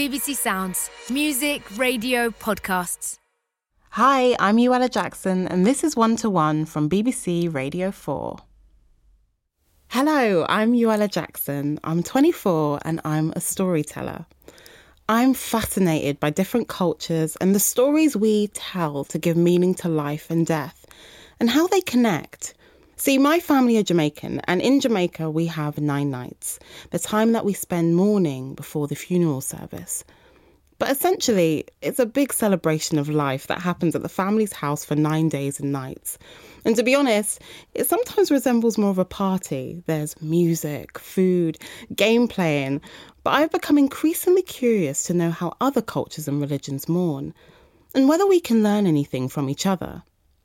BBC Sounds. Music, radio, podcasts. Hi, I'm Uella Jackson, and this is One to One from BBC Radio 4. Hello, I'm Uella Jackson. I'm 24 and I'm a storyteller. I'm fascinated by different cultures and the stories we tell to give meaning to life and death, and how they connect. See, my family are Jamaican, and in Jamaica we have 9 nights, the time that we spend mourning before the funeral service. But essentially, it's a big celebration of life that happens at the family's house for 9 days and nights. And to be honest, it sometimes resembles more of a party. There's music, food, game playing. But I've become increasingly curious to know how other cultures and religions mourn, and whether we can learn anything from each other.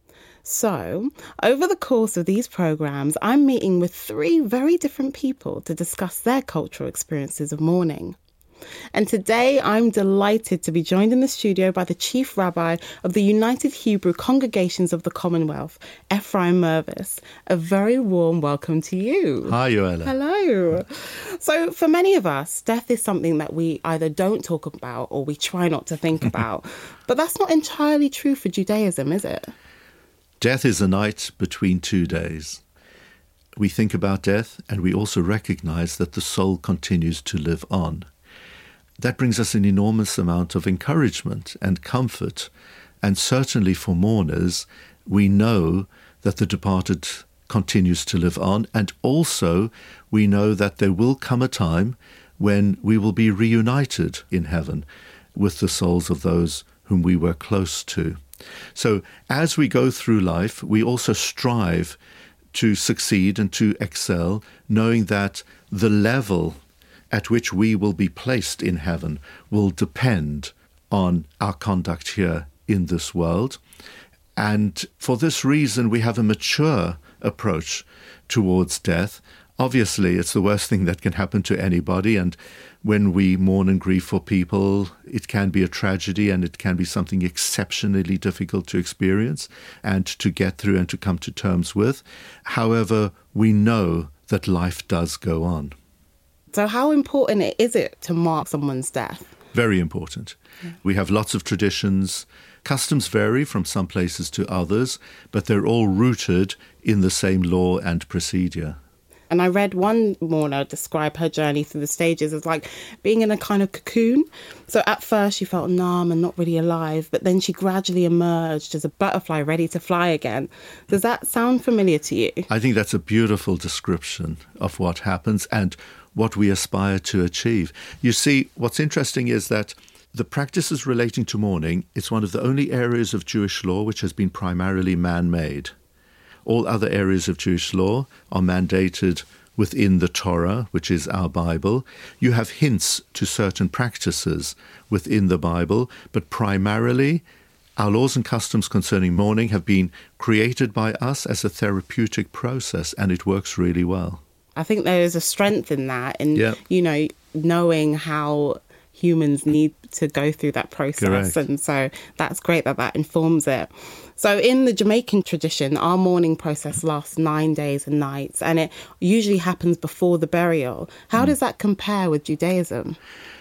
So, over the course of these programmes, I'm meeting with 3 very different people to discuss their cultural experiences of mourning. And today I'm delighted to be joined in the studio by the Chief Rabbi of the United Hebrew Congregations of the Commonwealth, Ephraim Mervis. A very warm welcome to you. Hi, Uella. Hello. So for many of us, death is something that we either don't talk about or we try not to think about. But that's not entirely true for Judaism, is it? Death is a night between 2 days. We think about death and we also recognize that the soul continues to live on. That brings us an enormous amount of encouragement and comfort. And certainly for mourners, we know that the departed continues to live on. And also we know that there will come a time when we will be reunited in heaven with the souls of those whom we were close to. So as we go through life, we also strive to succeed and to excel, knowing that the level at which we will be placed in heaven will depend on our conduct here in this world. And for this reason, we have a mature approach towards death. Obviously, it's the worst thing that can happen to anybody, and when we mourn and grieve for people, it can be a tragedy and it can be something exceptionally difficult to experience and to get through and to come to terms with. However, we know that life does go on. So how important is it to mark someone's death? Very important. Yeah. We have lots of traditions. Customs vary from some places to others, but they're all rooted in the same law and procedure. And I read one mourner describe her journey through the stages as like being in a kind of cocoon. So at first she felt numb and not really alive, but then she gradually emerged as a butterfly ready to fly again. Does that sound familiar to you? I think that's a beautiful description of what happens and what we aspire to achieve. You see, what's interesting is that the practices relating to mourning, it's one of the only areas of Jewish law which has been primarily man-made. All other areas of Jewish law are mandated within the Torah, which is our Bible. You have hints to certain practices within the Bible, but primarily our laws and customs concerning mourning have been created by us as a therapeutic process, and it works really well. I think there is a strength in that, and knowing how humans need to go through that process. Correct. And so that's great that informs it. So in the Jamaican tradition, our mourning process lasts 9 days and nights, and it usually happens before the burial. How does that compare with Judaism?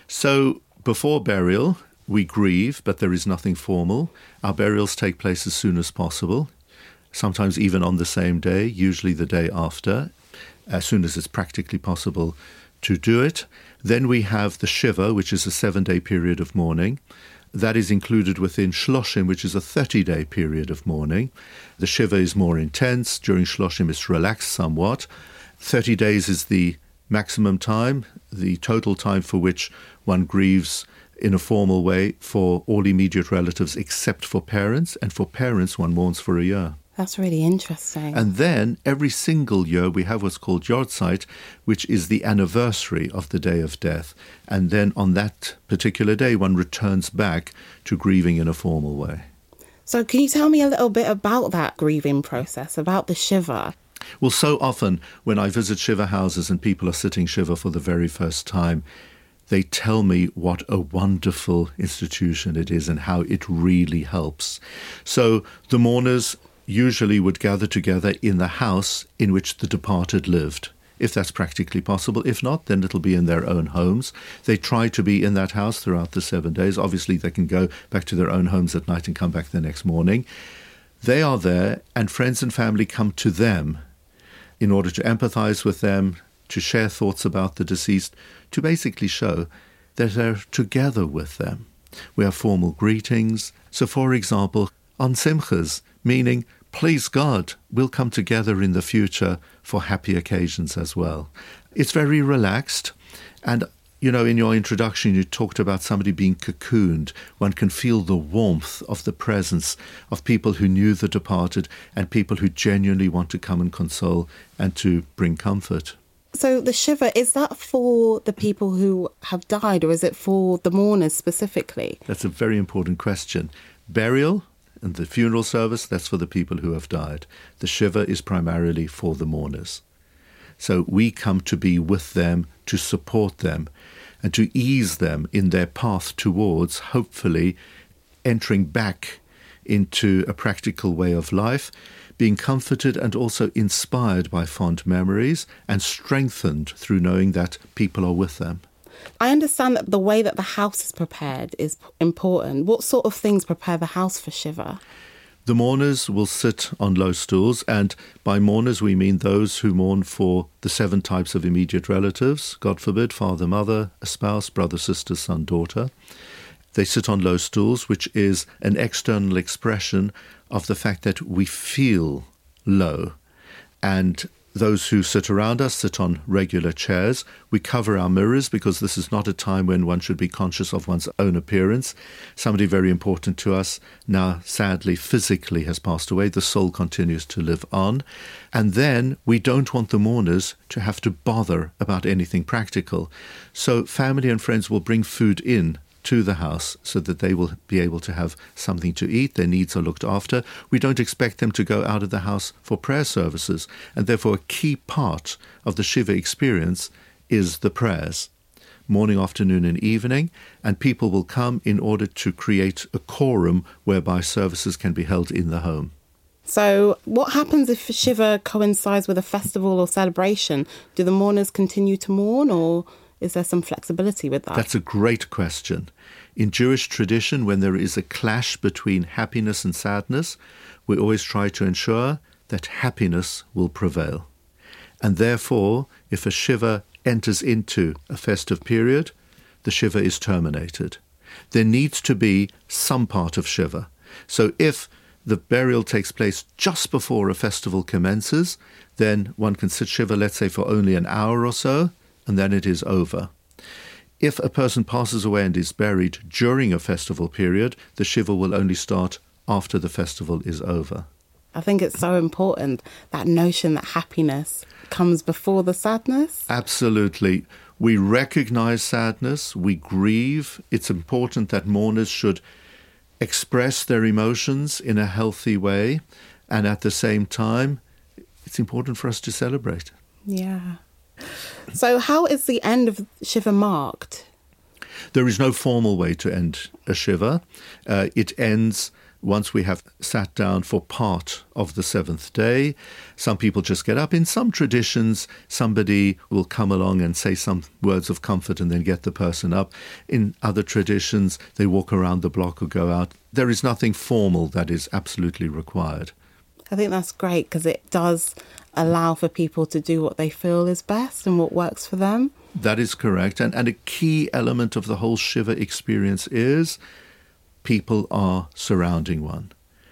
So before burial, we grieve, but there is nothing formal. Our burials take place as soon as possible, sometimes even on the same day, usually the day after, as soon as it's practically possible to do it. Then we have the Shiva, which is a 7-day period of mourning. That is included within Shloshim, which is a 30-day period of mourning. The Shiva is more intense. During Shloshim, it's relaxed somewhat. 30 days is the maximum time, the total time for which one grieves in a formal way for all immediate relatives except for parents. And for parents, one mourns for a year. That's really interesting. And then every single year we have what's called Yortzeit, which is the anniversary of the day of death. And then on that particular day, one returns back to grieving in a formal way. So can you tell me a little bit about that grieving process, about the Shiva? Well, so often when I visit Shiva houses and people are sitting Shiva for the very first time, they tell me what a wonderful institution it is and how it really helps. So the mourners usually would gather together in the house in which the departed lived. if that's practically possible. If not, then it'll be in their own homes. They try to be in that house throughout the 7 days. Obviously, they can go back to their own homes at night and come back the next morning. They are there, and friends and family come to them in order to empathize with them, to share thoughts about the deceased, to basically show that they're together with them. We have formal greetings. So, for example, on Simchas, meaning, please God, we'll come together in the future for happy occasions as well. It's very relaxed. And, you know, in your introduction, you talked about somebody being cocooned. One can feel the warmth of the presence of people who knew the departed and people who genuinely want to come and console and to bring comfort. So the Shiva, is that for the people who have died, or is it for the mourners specifically? That's a very important question. Burial and the funeral service, that's for the people who have died. The Shiva is primarily for the mourners. So we come to be with them, to support them, and to ease them in their path towards, hopefully, entering back into a practical way of life, being comforted and also inspired by fond memories and strengthened through knowing that people are with them. I understand that the way that the house is prepared is important. What sort of things prepare the house for Shiva? The mourners will sit on low stools, and by mourners we mean those who mourn for the 7 types of immediate relatives, God forbid, father, mother, a spouse, brother, sister, son, daughter. They sit on low stools, which is an external expression of the fact that we feel low. And those who sit around us sit on regular chairs. We cover our mirrors because this is not a time when one should be conscious of one's own appearance. Somebody very important to us now, sadly, physically has passed away. The soul continues to live on. And then we don't want the mourners to have to bother about anything practical. So family and friends will bring food in to the house so that they will be able to have something to eat. Their needs are looked after. We don't expect them to go out of the house for prayer services, and therefore a key part of the Shiva experience is the prayers, morning, afternoon and evening, and people will come in order to create a quorum whereby services can be held in the home. So what happens if Shiva coincides with a festival or celebration? Do the mourners continue to mourn, or is there some flexibility with that? That's a great question. In Jewish tradition, when there is a clash between happiness and sadness, we always try to ensure that happiness will prevail. And therefore, if a Shiva enters into a festive period, the Shiva is terminated. There needs to be some part of Shiva. So if the burial takes place just before a festival commences, then one can sit Shiva, let's say, for only an hour or so, and then it is over. If a person passes away and is buried during a festival period, the Shiva will only start after the festival is over. I think it's so important, that notion that happiness comes before the sadness. Absolutely. We recognize sadness, we grieve. It's important that mourners should express their emotions in a healthy way, and at the same time, it's important for us to celebrate. Yeah. So how is the end of Shiva marked? There is no formal way to end a Shiva. It ends once we have sat down for part of the 7th day. Some people just get up. In some traditions, somebody will come along and say some words of comfort and then get the person up. In other traditions, they walk around the block or go out. There is nothing formal that is absolutely required. I think that's great because it does allow for people to do what they feel is best and what works for them. That is correct. And a key element of the whole Shiva experience is people are surrounding one.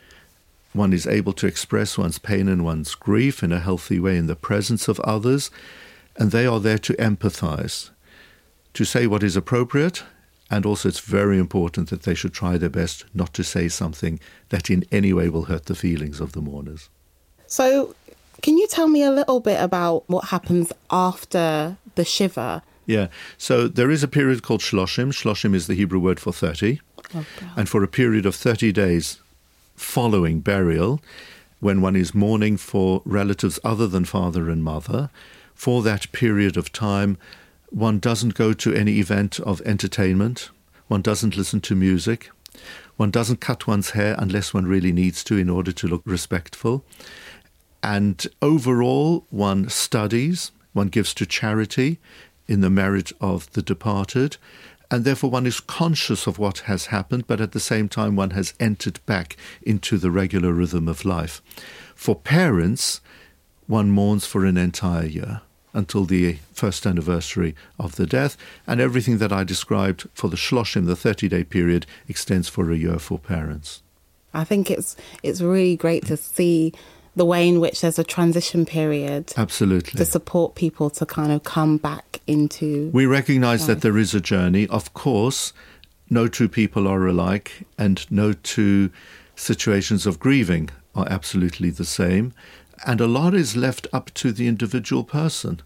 One is able to express one's pain and one's grief in a healthy way in the presence of others, and they are there to empathize, to say what is appropriate, and also it's very important that they should try their best not to say something that in any way will hurt the feelings of the mourners. So can you tell me a little bit about what happens after the Shiva? Yeah, so there is a period called Shloshim. Shloshim is the Hebrew word for 30. Oh, God. And for a period of 30 days following burial, when one is mourning for relatives other than father and mother, for that period of time, one doesn't go to any event of entertainment. One doesn't listen to music. One doesn't cut one's hair unless one really needs to in order to look respectful. And overall, one studies one gives to charity in the merit of the departed, and therefore one is conscious of what has happened, but at the same time one has entered back into the regular rhythm of life. For parents, one mourns for an entire year, until the first anniversary of the death, and everything that I described for the Shloshim, the 30-day period, extends for a year for parents. I think it's really great to see the way in which there's a transition period. Absolutely. To support people to kind of come back into... We recognise life. that there is a journey. Of course, no two people are alike, and no two situations of grieving are absolutely the same. And a lot is left up to the individual person.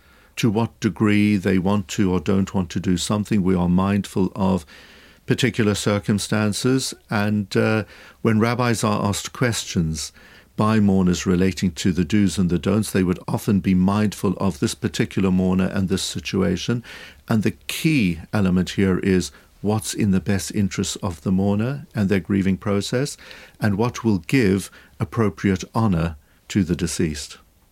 To what degree they want to or don't want to do something. We are mindful of particular circumstances. And when rabbis are asked questions by mourners relating to the do's and the don'ts, they would often be mindful of this particular mourner and this situation. And the key element here is what's in the best interests of the mourner and their grieving process, and what will give appropriate honour to the deceased.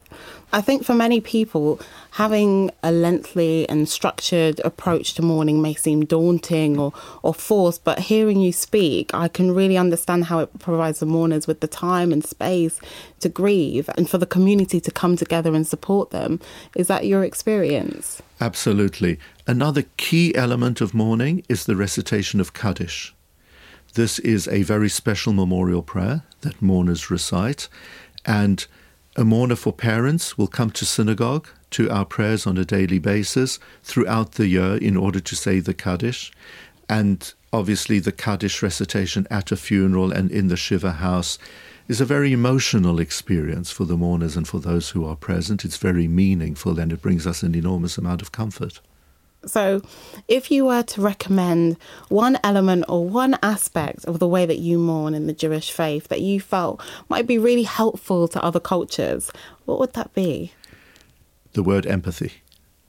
I think for many people, having a lengthy and structured approach to mourning may seem daunting or forced, but hearing you speak, I can really understand how it provides the mourners with the time and space to grieve and for the community to come together and support them. Is that your experience? Absolutely. Another key element of mourning is the recitation of Kaddish. This is a very special memorial prayer that mourners recite, and a mourner for parents will come to synagogue to our prayers on a daily basis throughout the year in order to say the Kaddish. And obviously the Kaddish recitation at a funeral and in the Shiva house is a very emotional experience for the mourners and for those who are present. It's very meaningful, and it brings us an enormous amount of comfort. So if you were to recommend one element or one aspect of the way that you mourn in the Jewish faith that you felt might be really helpful to other cultures, what would that be? The word empathy.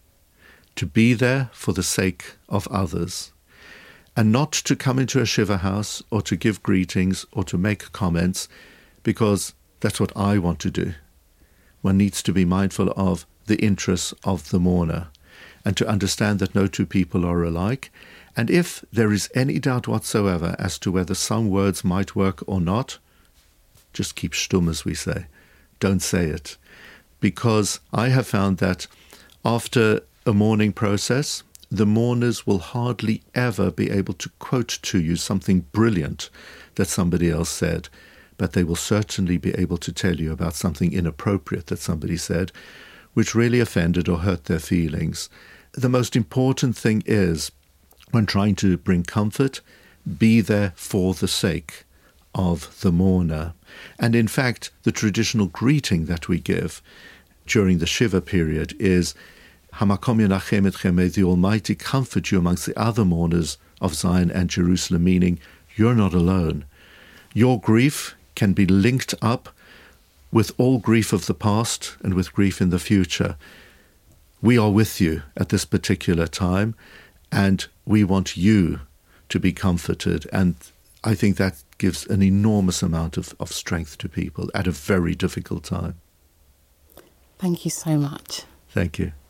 To be there for the sake of others, and not to come into a Shiva house or to give greetings or to make comments because that's what I want to do. One needs to be mindful of the interests of the mourner, and to understand that no two people are alike. And if there is any doubt whatsoever as to whether some words might work or not, just keep stum, as we say. Don't say it. Because I have found that after a mourning process, the mourners will hardly ever be able to quote to you something brilliant that somebody else said, but they will certainly be able to tell you about something inappropriate that somebody said, which really offended or hurt their feelings. The most important thing is, when trying to bring comfort, be there for the sake of the mourner. And in fact, the traditional greeting that we give during the Shiva period is, Hamakom Yenachem Etchem, may the Almighty comfort you amongst the other mourners of Zion and Jerusalem, meaning you're not alone. Your grief can be linked up with all grief of the past and with grief in the future. We are with you at this particular time, and we want you to be comforted. And I think that gives an enormous amount of strength to people at a very difficult time. Thank you so much. Thank you.